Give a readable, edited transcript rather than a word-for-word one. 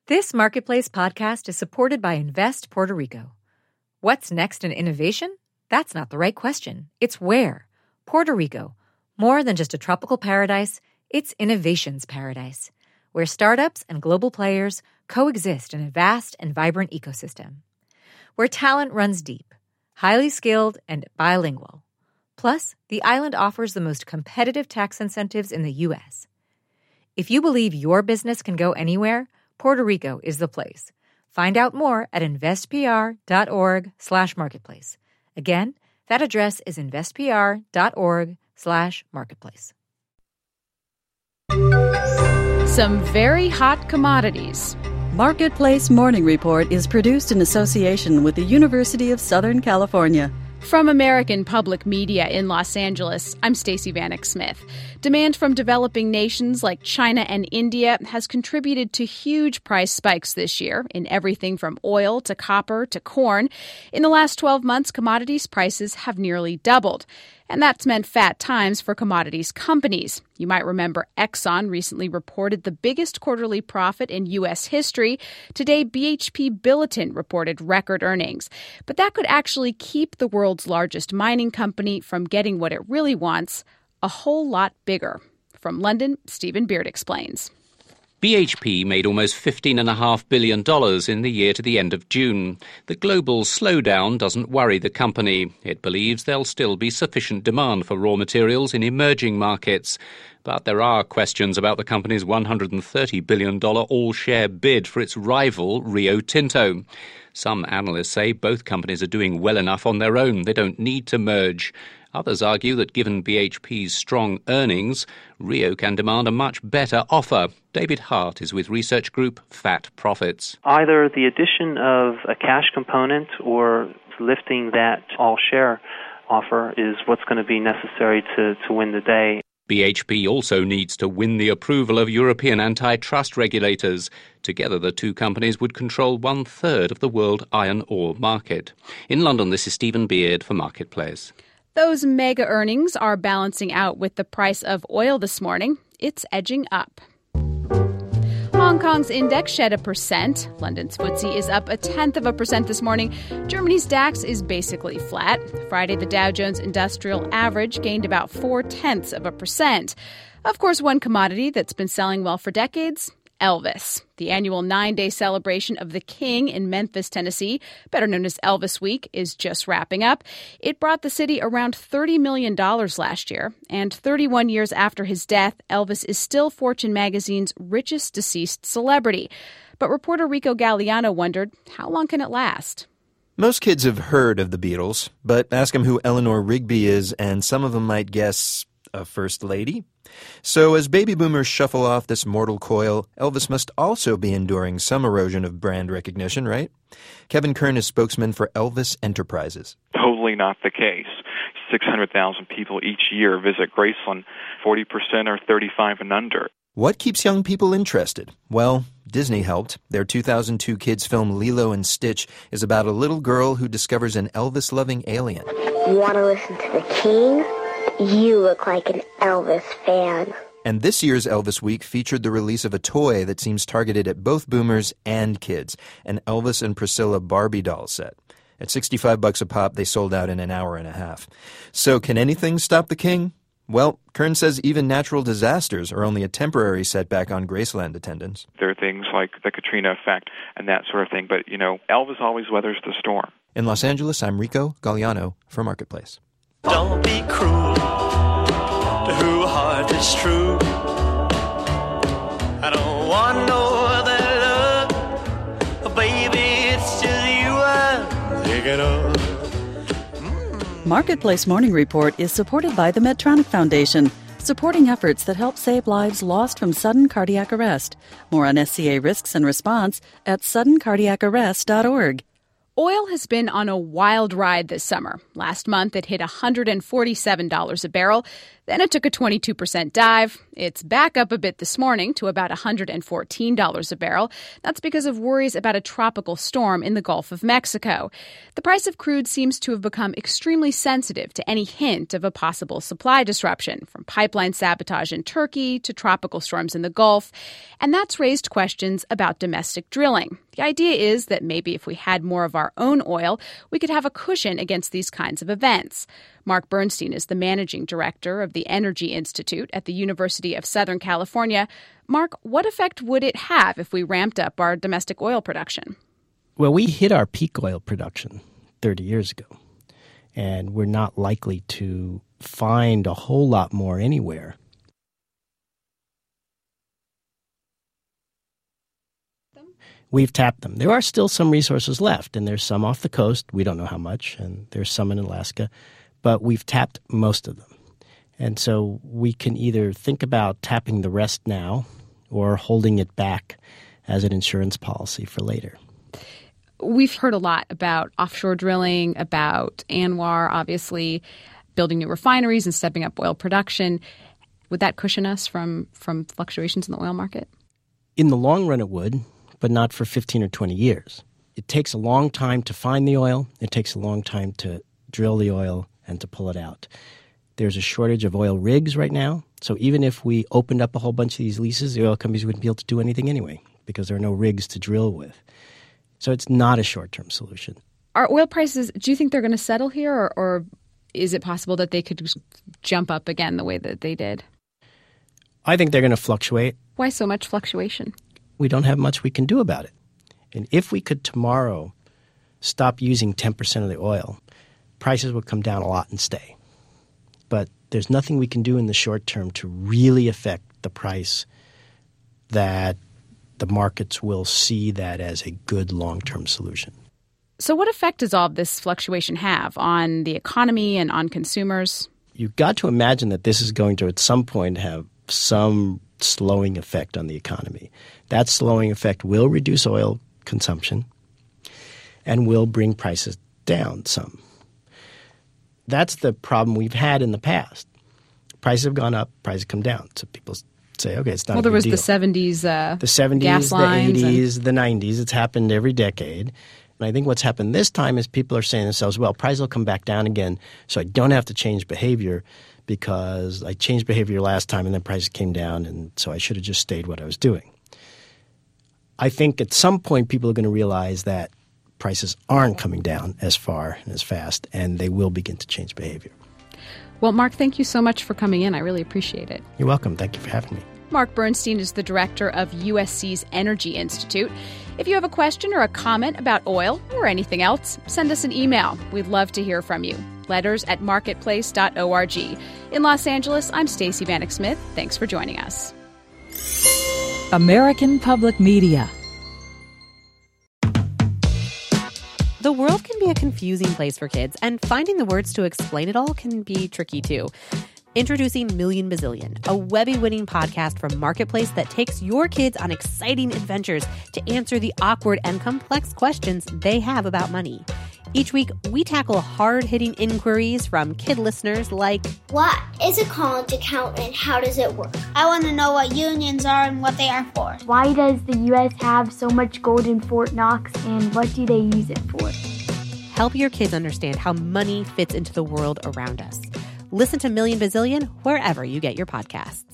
This Marketplace podcast is supported by Invest Puerto Rico. What's next in innovation? That's not the right question. It's where. Puerto Rico. More than just a tropical paradise, it's innovation's paradise, where startups and global players coexist in a vast and vibrant ecosystem. Where talent runs deep, highly skilled, and bilingual. Plus, the island offers the most competitive tax incentives in the U.S. If you believe your business can go anywhere, Puerto Rico is the place. Find out more at investpr.org/marketplace. Again, that address is investpr.org/marketplace. Some very hot commodities. Marketplace Morning Report is produced in association with the University of Southern California. From American Public Media in Los Angeles, I'm Stacey Vanek Smith. Demand from developing nations like China and India has contributed to huge price spikes this year in everything from oil to copper to corn. In the last 12 months, commodities prices have nearly doubled. And that's meant fat times for commodities companies. You might remember Exxon recently reported the biggest quarterly profit in U.S. history. Today, BHP Billiton reported record earnings. But that could actually keep the world's largest mining company from getting what it really wants, a whole lot bigger. From London, Stephen Beard explains. BHP made almost $15.5 billion in the year to the end of June. The global slowdown doesn't worry the company. It believes there'll still be sufficient demand for raw materials in emerging markets. But there are questions about the company's $130 billion all-share bid for its rival, Rio Tinto. Some analysts say both companies are doing well enough on their own. They don't need to merge. Others argue that given BHP's strong earnings, Rio can demand a much better offer. David Hart is with research group Fat Profits. Either the addition of a cash component or lifting that all-share offer is what's going to be necessary to win the day. BHP also needs to win the approval of European antitrust regulators. Together, the two companies would control 1/3 of the world iron ore market. In London, this is Stephen Beard for Marketplace. Those mega earnings are balancing out with the price of oil this morning. It's edging up. Hong Kong's index shed 1%. London's FTSE is up 0.1% this morning. Germany's DAX is basically flat. Friday, the Dow Jones Industrial Average gained about 0.4%. Of course, one commodity that's been selling well for decades, Elvis. The annual 9-day celebration of the King in Memphis, Tennessee, better known as Elvis Week, is just wrapping up. It brought the city around $30 million last year. And 31 years after his death, Elvis is still Fortune magazine's richest deceased celebrity. But reporter Rico Galliano wondered, how long can it last? Most kids have heard of the Beatles, but ask them who Eleanor Rigby is, and some of them might guess a first lady. So as baby boomers shuffle off this mortal coil, Elvis must also be enduring some erosion of brand recognition, right? Kevin Kern is spokesman for Elvis Enterprises. Totally not the case. 600,000 people each year visit Graceland. 40% are 35 and under. What keeps young people interested? Well, Disney helped. Their 2002 kids film Lilo and Stitch is about a little girl who discovers an Elvis-loving alien. You want to listen to the King? You look like an Elvis fan. And this year's Elvis Week featured the release of a toy that seems targeted at both boomers and kids, an Elvis and Priscilla Barbie doll set. At $65 a pop, they sold out in an hour and a half. So can anything stop the King? Well, Kern says even natural disasters are only a temporary setback on Graceland attendance. There are things like the Katrina effect and that sort of thing, but, Elvis always weathers the storm. In Los Angeles, I'm Rico Galliano for Marketplace. Don't be cruel to who heart is true. I don't want no other love, baby, it's just you I'm thinking of. Marketplace Morning Report is supported by the Medtronic Foundation, supporting efforts that help save lives lost from sudden cardiac arrest. More on SCA risks and response at suddencardiacarrest.org. Oil has been on a wild ride this summer. Last month, it hit $147 a barrel. Then it took a 22% dive. It's back up a bit this morning to about $114 a barrel. That's because of worries about a tropical storm in the Gulf of Mexico. The price of crude seems to have become extremely sensitive to any hint of a possible supply disruption, from pipeline sabotage in Turkey to tropical storms in the Gulf. And that's raised questions about domestic drilling. The idea is that maybe if we had more of our own oil, we could have a cushion against these kinds of events. Mark Bernstein is the managing director of the Energy Institute at the University of Southern California. Mark, what effect would it have if we ramped up our domestic oil production? Well, we hit our peak oil production 30 years ago, and we're not likely to find a whole lot more anywhere. We've tapped them. There are still some resources left, and there's some off the coast. We don't know how much, and there's some in Alaska. But we've tapped most of them. And so we can either think about tapping the rest now or holding it back as an insurance policy for later. We've heard a lot about offshore drilling, about ANWR, obviously, building new refineries and stepping up oil production. Would that cushion us from fluctuations in the oil market? In the long run, it would, but not for 15 or 20 years. It takes a long time to find the oil. It takes a long time to drill the oil and to pull it out. There's a shortage of oil rigs right now. So even if we opened up a whole bunch of these leases, the oil companies wouldn't be able to do anything anyway because there are no rigs to drill with. So it's not a short-term solution. Are oil prices, do you think they're going to settle here, or is it possible that they could just jump up again the way that they did? I think they're going to fluctuate. Why so much fluctuation? We don't have much we can do about it. And if we could tomorrow stop using 10% of the oil, prices would come down a lot and stay. But there's nothing we can do in the short term to really affect the price that the markets will see that as a good long-term solution. So what effect does all of this fluctuation have on the economy and on consumers? You've got to imagine that this is going to at some point have some slowing effect on the economy. That slowing effect will reduce oil consumption and will bring prices down some. That's the problem we've had in the past. Prices have gone up, prices come down. So people say, okay, it's not a big deal. Well, there was the 70s the 70s, gas lines, the 80s, the 90s. It's happened every decade. And I think what's happened this time is people are saying to themselves, well, prices will come back down again, so I don't have to change behavior because I changed behavior last time and then prices came down, and so I should have just stayed what I was doing. I think at some point people are going to realize that prices aren't coming down as far and as fast, and they will begin to change behavior. Well, Mark, thank you so much for coming in. I really appreciate it. You're welcome. Thank you for having me. Mark Bernstein is the director of USC's Energy Institute. If you have a question or a comment about oil or anything else, send us an email. We'd love to hear from you. letters@marketplace.org. In Los Angeles, I'm Stacey Vanek Smith. Thanks for joining us. American Public Media. The world can be a confusing place for kids, and finding the words to explain it all can be tricky too. Introducing Million Bazillion, a Webby-winning podcast from Marketplace that takes your kids on exciting adventures to answer the awkward and complex questions they have about money. Each week, we tackle hard-hitting inquiries from kid listeners like, what is a college account and how does it work? I want to know what unions are and what they are for. Why does the U.S. have so much gold in Fort Knox, and what do they use it for? Help your kids understand how money fits into the world around us. Listen to Million Bazillion wherever you get your podcasts.